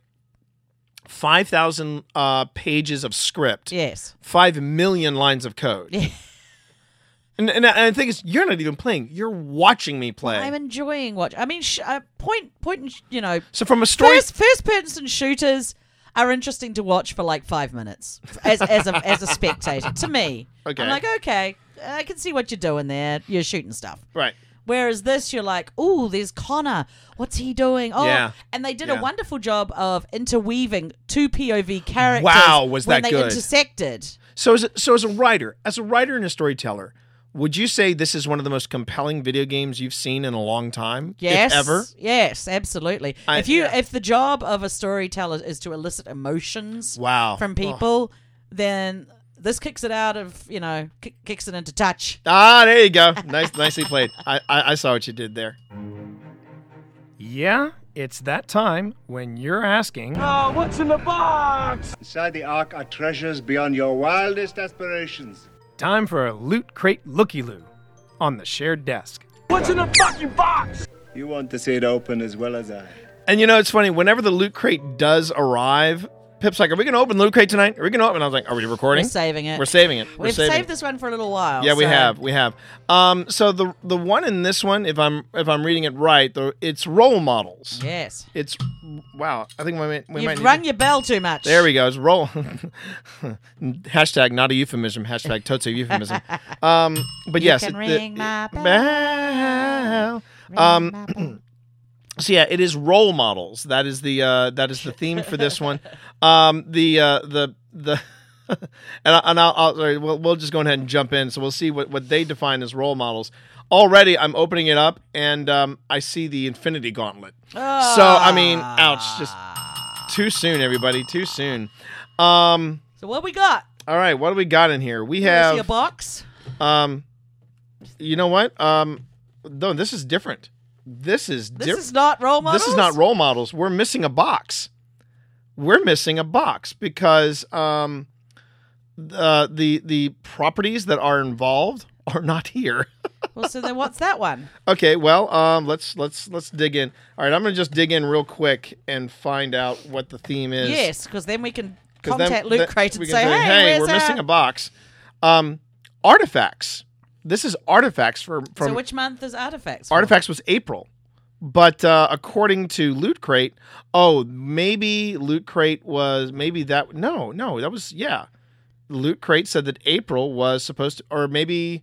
5,000 pages of script. Yes. 5 million lines of code. Yeah. And the thing is, you're not even playing. You're watching me play. I'm enjoying watching. I mean, you know. So from a story, first person shooters are interesting to watch for like 5 minutes as a spectator. To me, okay. I'm like, okay, I can see what you're doing there. You're shooting stuff, right? Whereas this, you're like, oh, there's Connor. What's he doing? Oh, yeah. And they did a wonderful job of interweaving two POV characters. Wow, was when that they good? Intersected. So as a writer and a storyteller, would you say this is one of the most compelling video games you've seen in a long time? Yes. If ever? Yes, absolutely. If the job of a storyteller is to elicit emotions from people, then this kicks it out of, kicks it into touch. Ah, there you go. Nicely played. I saw what you did there. Yeah, it's that time when you're asking, Oh, what's in the box? Inside the Ark are treasures beyond your wildest aspirations. time for a Loot Crate Looky-Loo on the shared desk. What's in the fucking box? You want to see it open as well as I. And it's funny, whenever the Loot Crate does arrive, Pip's like, are we going to open the Loot Crate tonight? Are we going to open? And I was like, are we recording? We're saving it. We're saving it. We've saved this one for a little while. Yeah, we have. So the one in this one, if I'm reading it right, it's role models. Yes. It's wow. I think we might You've rung your bell too much. There we go. It's roll. Hashtag not a euphemism. Hashtag totally euphemism. But yes, can ring my bell. So yeah, it is role models. That is the theme for this one. And we'll just go ahead and jump in. So we'll see what they define as role models. Already, I'm opening it up and I see the Infinity Gauntlet. So I mean, ouch! Just too soon, everybody. Too soon. So what we got? All right, what do we got in here? We have a box. You know what? No, this is different. This is not role models? This is not role models. We're missing a box. We're missing a box because the properties that are involved are not here. Well, so then what's that one? Okay, well, let's dig in. All right, I'm going to just dig in real quick and find out what the theme is. Yes, because then we can contact Loot Crate and say, hey, we're missing a box. Artifacts. This is Artifacts from. So which month is Artifacts from? Artifacts was April, but according to Loot Crate, maybe Loot Crate was that. No, that was Loot Crate said that April was supposed to, or maybe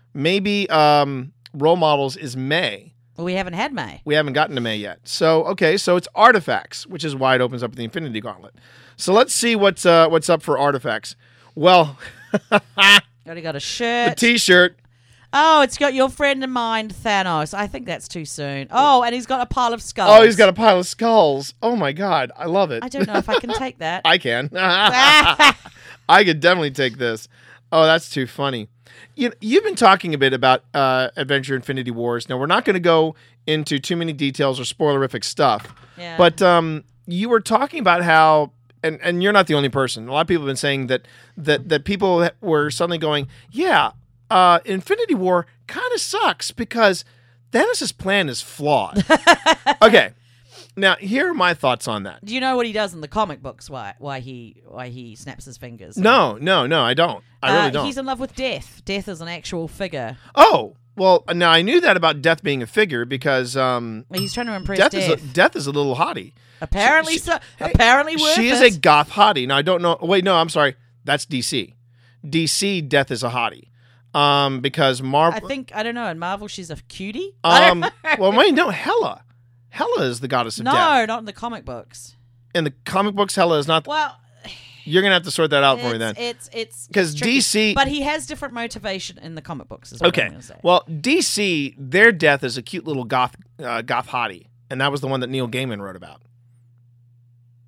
Role Models is May. Well, we haven't had May. We haven't gotten to May yet. So okay, so it's Artifacts, which is why it opens up the Infinity Gauntlet. So let's see what's up for Artifacts. Well, already got a shirt, the T-shirt. Oh, it's got your friend in mind, Thanos. I think that's too soon. Oh, and he's got a pile of skulls. Oh, he's got a pile of skulls. Oh, my God. I love it. I don't know if I can take that. I can. I could definitely take this. Oh, that's too funny. You've been talking a bit about Adventure Infinity Wars. Now, we're not going to go into too many details or spoilerific stuff. Yeah. But you were talking about how, and you're not the only person. A lot of people have been saying that people were suddenly going, yeah, Infinity War kind of sucks because Thanos' plan is flawed. Okay, now here are my thoughts on that. Do you know what he does in the comic books? Why he snaps his fingers? No, I don't. I really don't. He's in love with Death. Death is an actual figure. Oh, well, now I knew that about Death being a figure because he's trying to impress Death. Death is a little hottie. Apparently, apparently, she is a goth hottie. Now I don't know. Wait, no, I'm sorry. That's DC. DC Death is a hottie. Because Marvel, I don't know. In Marvel, she's a cutie. Well, wait, no, Hela is the goddess of death. No, not in the comic books. In the comic books, Hela is not. Well, you're gonna have to sort that out for me then. It's because DC, but he has different motivation in the comic books. Is what I'm gonna say. Well, DC, their death is a cute little goth hottie, and that was the one that Neil Gaiman wrote about.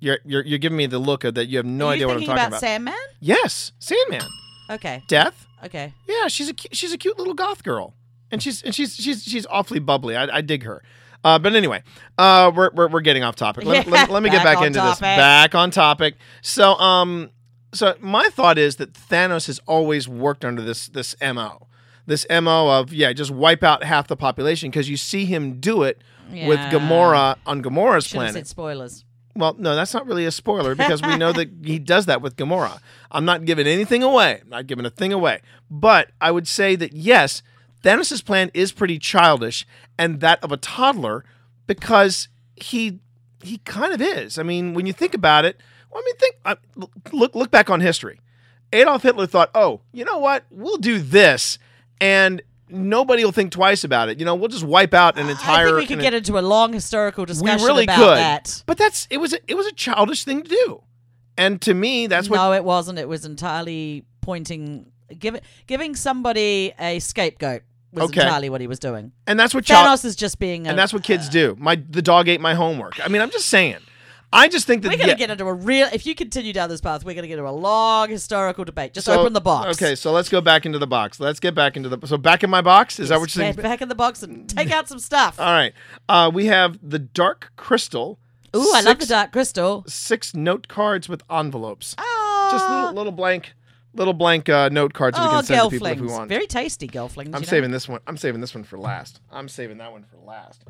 You're giving me the look of that you have no Are idea you what I'm thinking talking about about. Sandman? Yes, Sandman. Okay. Death. Okay. Yeah, she's a cute little goth girl, and she's awfully bubbly. I dig her. But anyway, we're getting off topic. Let me get back into this. Back on topic. So so my thought is that Thanos has always worked under this MO. This MO of just wipe out half the population, because you see him do it with Gamora on Gamora's planet. Said spoilers. Well, no, that's not really a spoiler, because we know that he does that with Gamora. I'm not giving anything away. I'm not giving a thing away. But I would say that, yes, Thanos' plan is pretty childish, and that of a toddler, because he kind of is. I mean, when you think about it, look back on history. Adolf Hitler thought, oh, you know what? We'll do this, and nobody will think twice about it. We'll just wipe out an entire... I think we could get into a long historical discussion we really about could. that. But it was a childish thing to do. And to me, that's what... No, it wasn't. It was entirely giving somebody a scapegoat was entirely what he was doing. And that's what Thanos is just being... and that's what kids do. The dog ate my homework. I mean, I'm just saying. I just think that... We're going to get into a real... If you continue down this path, we're going to get into a long historical debate. Just open the box. Okay, so let's go back into the box. Let's get back into the... So back in my box? Is that what you're saying? Get back in the box and take out some stuff. All right. We have the Dark Crystal. Ooh, I love the Dark Crystal. 6 note cards with envelopes. Oh. Just little blank note cards that we can send to people if we want. Very tasty, Gelflings. I'm saving this one. I'm saving this one for last. I'm saving that one for last.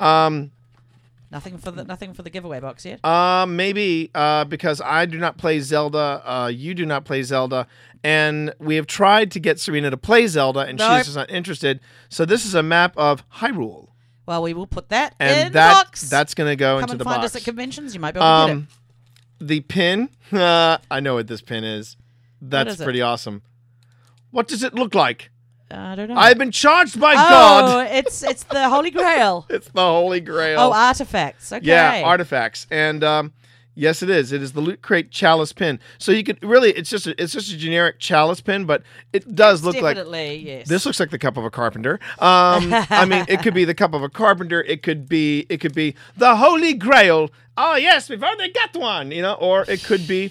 Nothing for the giveaway box yet? Maybe because I do not play Zelda, you do not play Zelda, and we have tried to get Serena to play Zelda, and she's just not interested. So this is a map of Hyrule. Well, we will put that in the box. That's going to go into the box. Come and find us at conventions. You might be able to get it. The pin. I know what this pin is. That's pretty awesome. What does it look like? I don't know. I've been charged by God. Oh, it's the Holy Grail. It's the Holy Grail. Oh, artifacts. Okay. Yeah, artifacts. And yes, it is. It is the Loot Crate chalice pin. So you could really, it's just a generic chalice pin, but it does look like... Definitely, yes. This looks like the cup of a carpenter. I mean, it could be the cup of a carpenter. It could be the Holy Grail. Oh yes, we've already got one. Or it could be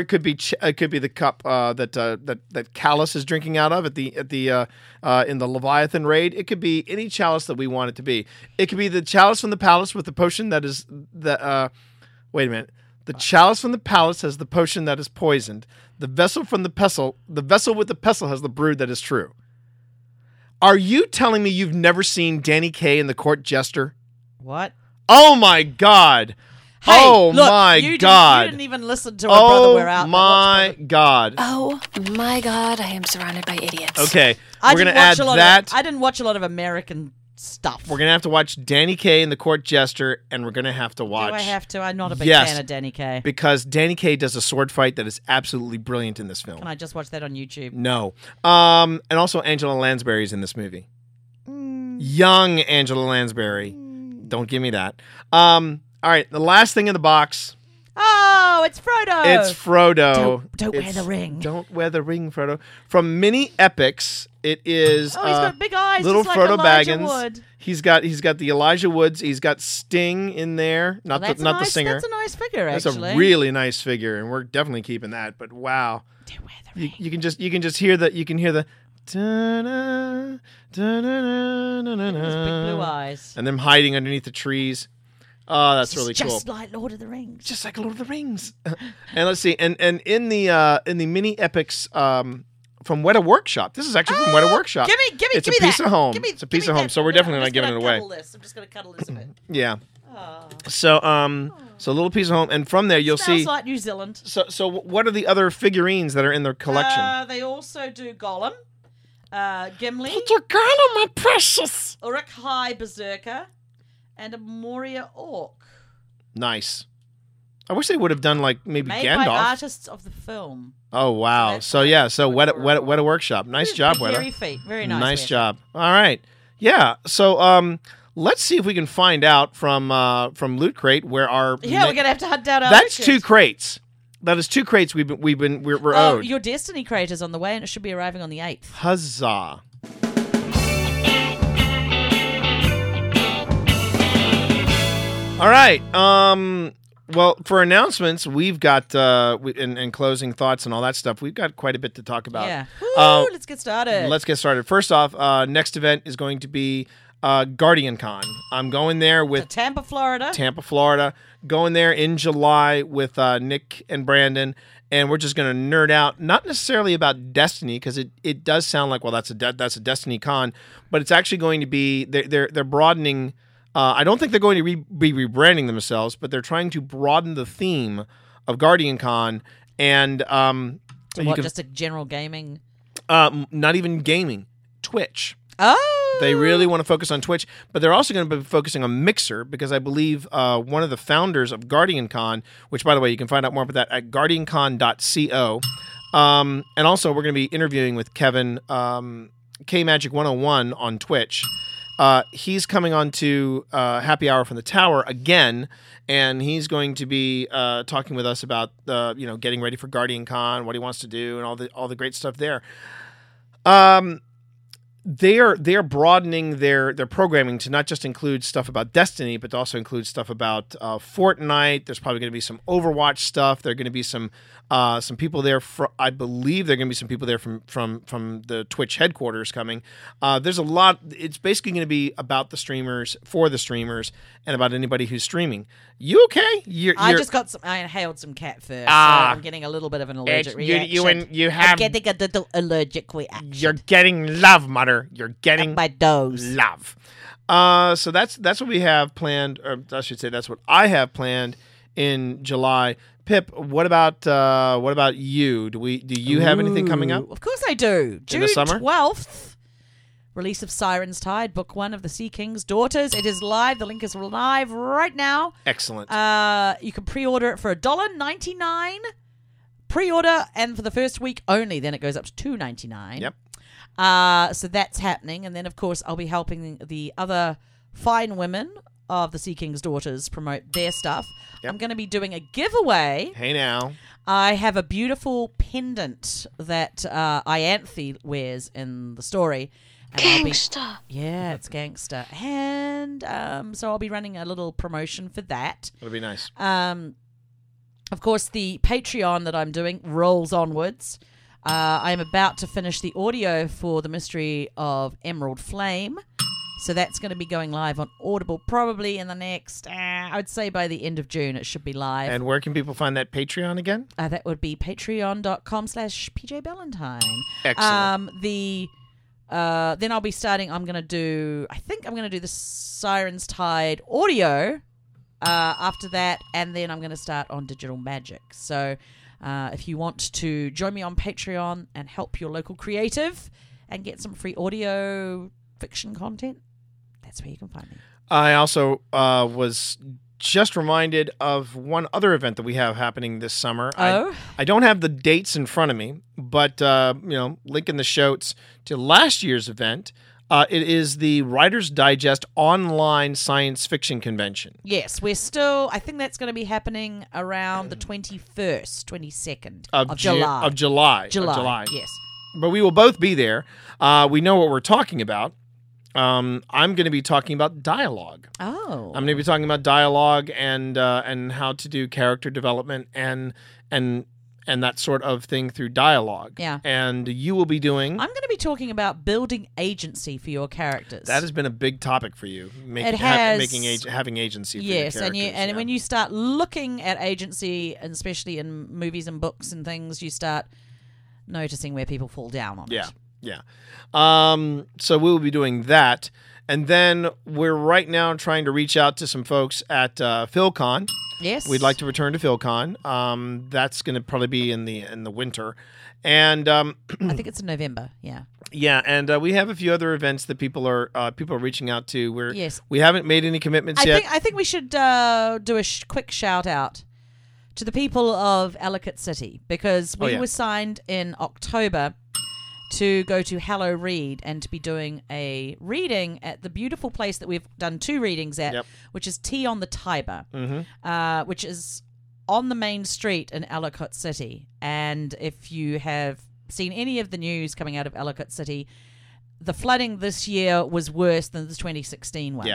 the cup that Callus is drinking out of in the Leviathan raid. It could be any chalice that we want it to be. It could be the chalice from the palace with the potion that is wait a minute. The chalice from the palace has the potion that is poisoned. The vessel with the pestle has the brood that is true. Are you telling me you've never seen Danny Kaye in The Court Jester? What? Oh my God. Hey, oh look, my God. You didn't even listen to our Brother We're Out. Oh my God. Oh my God, I am surrounded by idiots. Okay, we're going to add that. I didn't watch a lot of American stuff. We're going to have to watch Danny Kaye in The Court Jester, and we're going to have to watch... Do I have to? I'm not a big fan of Danny Kaye. Because Danny Kaye does a sword fight that is absolutely brilliant in this film. Can I just watch that on YouTube? No. And also Angela Lansbury is in this movie. Young Angela Lansbury. Don't give me that. All right, the last thing in the box. Oh, it's Frodo. It's Frodo. Don't wear the ring. Don't wear the ring, Frodo. From Mini Epics, it is. Oh, he's got big eyes. Little just Frodo like Elijah Baggins. Wood. He's got the Elijah Woods. He's got Sting in there. Not the singer. That's a nice figure. That's actually. a really nice figure, and we're definitely keeping that. But wow, don't wear the ring. You can just hear the. You can hear the. Da-na, da-na-na-na-na-na. His big blue eyes. And them hiding underneath the trees. Oh, that's really cool. Just like Lord of the Rings. Just like Lord of the Rings. And let's see. And in the Mini Epics from Weta Workshop. This is actually from Weta Workshop. It's a piece of home. It's a piece of home. So we're definitely not giving it away. I'm just going to cuddle this a bit. Yeah. So so a little piece of home, and from there you'll see. Smells like New Zealand. So what are the other figurines that are in their collection? They also do Gollum, Gimli, Peter Gollum, my precious, Uruk-hai Berserker, and a Moria Orc. Nice. I wish they would have done like maybe Made Gandalf. by artists of the film. Oh wow! So Weta Workshop. Nice job, Weta. Very feet. Very nice. Nice job. All right. Yeah. So let's see if we can find out from Loot Crate where our we're gonna have to hunt down our. That's 2 crates. That is 2 crates we're owed. Your Destiny crate is on the way, and it should be arriving on the 8th. Huzzah! All right. Well, for announcements, we've got and closing thoughts and all that stuff. We've got quite a bit to talk about. Yeah. Woo, let's get started. Let's get started. First off, next event is going to be Guardian Con. I'm going there with Tampa, Florida. Going there in July with Nick and Brandon, and we're just going to nerd out, not necessarily about Destiny, because it does sound like, well, that's a Destiny con, but it's actually going to be they're broadening. I don't think they're going to be rebranding themselves, but they're trying to broaden the theme of Guardian Con, and just a general gaming? Not even gaming, Twitch. Oh, they really want to focus on Twitch, but they're also going to be focusing on Mixer, because I believe one of the founders of Guardian Con, which, by the way, you can find out more about that at guardiancon.co. And also, we're going to be interviewing with Kevin, KMagic101 on Twitch. He's coming on to Happy Hour from the Tower again, and he's going to be talking with us about getting ready for Guardian Con, what he wants to do, and all the great stuff there. They are broadening their programming to not just include stuff about Destiny, but to also include stuff about Fortnite. There's probably going to be some Overwatch stuff. There are going to be some people there. I believe there are going to be some people there from the Twitch headquarters coming. There's a lot. It's basically going to be about the streamers, for the streamers, and about anybody who's streaming. You okay? I inhaled some cat fur, so I'm getting a little bit of an allergic reaction. I'm getting a little allergic reaction. You're getting love, Mutter. You're getting my dose. Love. So that's what we have planned, or I should say that's what I have planned in July. Pip, what about you? Do you have anything coming up? Of course I do. In the summer? 12th. Release of Siren's Tide, Book 1 of the Sea King's Daughters. It is live. The link is live right now. Excellent. You can pre-order it for $1.99. Pre-order, and for the first week only. Then it goes up to $2.99. Yep. So that's happening. And then, of course, I'll be helping the other fine women of the Sea King's Daughters promote their stuff. Yep. I'm going to be doing a giveaway. Hey now. I have a beautiful pendant that Ianthe wears in the story. And gangster. Yeah, it's gangster. And so I'll be running a little promotion for that. That'll be nice. Of course, the Patreon that I'm doing rolls onwards. I am about to finish the audio for The Mystery of Emerald Flame. So that's going to be going live on Audible probably in the next, I would say by the end of June it should be live. And where can people find that Patreon again? That would be patreon.com/PJ Ballantyne. Excellent. Then I'll be starting, I think I'm going to do the Siren's Tide audio after that, and then I'm going to start on Digital Magic. So if you want to join me on Patreon and help your local creative and get some free audio fiction content, that's where you can find me. I also was just reminded of one other event that we have happening this summer. Oh? I don't have the dates in front of me, but link in the shows to last year's event. It is the Writer's Digest online science fiction convention. Yes, I think that's going to be happening around the 22nd of July. July, yes. But we will both be there. We know what we're talking about. I'm going to be talking about dialogue. Oh. I'm going to be talking about dialogue and how to do character development and that sort of thing through dialogue. Yeah. And you will be doing... I'm going to be talking about building agency for your characters. That has been a big topic for you. Having agency for your characters. And when you start looking at agency, and especially in movies and books and things, you start noticing where people fall down on it. Yeah. So we will be doing that. And then we're right now trying to reach out to some folks at PhilCon. Yes. We'd like to return to PhilCon. That's going to probably be in the winter. And I think it's in November, yeah. Yeah, and we have a few other events that people are reaching out to. Yes. We haven't made any commitments yet. I think we should do a quick shout out to the people of Ellicott City, because we were signed in October to go to Hello Read and to be doing a reading at the beautiful place that we've done 2 readings at, which is Tea on the Tiber, which is on the main street in Ellicott City. And if you have seen any of the news coming out of Ellicott City, the flooding this year was worse than the 2016 one. Yeah.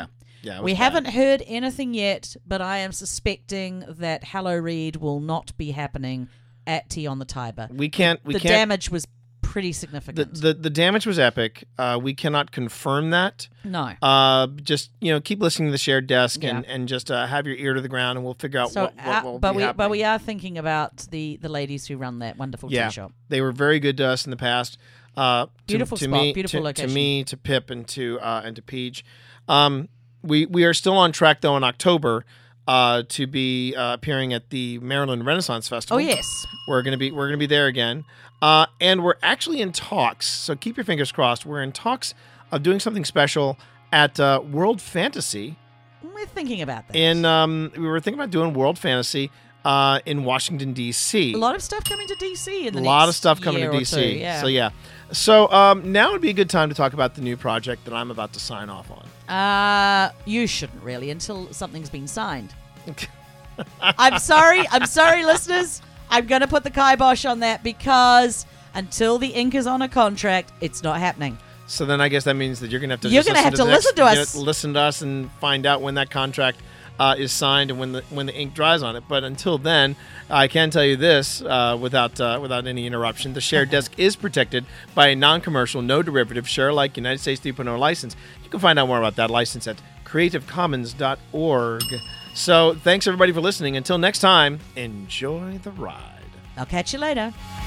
Yeah, it was we bad. haven't heard anything yet, but I am suspecting that Hello Read will not be happening at Tea on the Tiber. We can't. The damage was pretty significant. The damage was epic. We cannot confirm that. No. Just keep listening to the shared desk Yeah. and just have your ear to the ground, and we'll figure out So, what will but be happening. but we are thinking about the ladies who run that wonderful tea shop. They were very good to us in the past. Beautiful to spot, me, beautiful location. To me, to Pip, and to Peach. We are still on track though in October to be appearing at the Maryland Renaissance Festival. Oh yes, we're gonna be there again, and we're actually in talks. So keep your fingers crossed. We're in talks of doing something special at World Fantasy. We're thinking about that. We were thinking about doing World Fantasy in Washington D.C. A lot of stuff coming to D.C. in the next lot of stuff coming year to or D.C. two, yeah. So yeah. So now would be a good time to talk about the new project that I'm about to sign off on. You shouldn't really until something's been signed. I'm sorry, listeners. I'm going to put the kibosh on that because until the ink is on a contract, it's not happening. So then I guess that means that you're going to have to listen to us and find out when that contract is signed and when the ink dries on it. But until then, I can tell you this without any interruption: the shared desk is protected by a non-commercial, no derivative, share-alike United States 3.0 license. You can find out more about that license at creativecommons.org. So thanks everybody for listening. Until next time, enjoy the ride. I'll catch you later.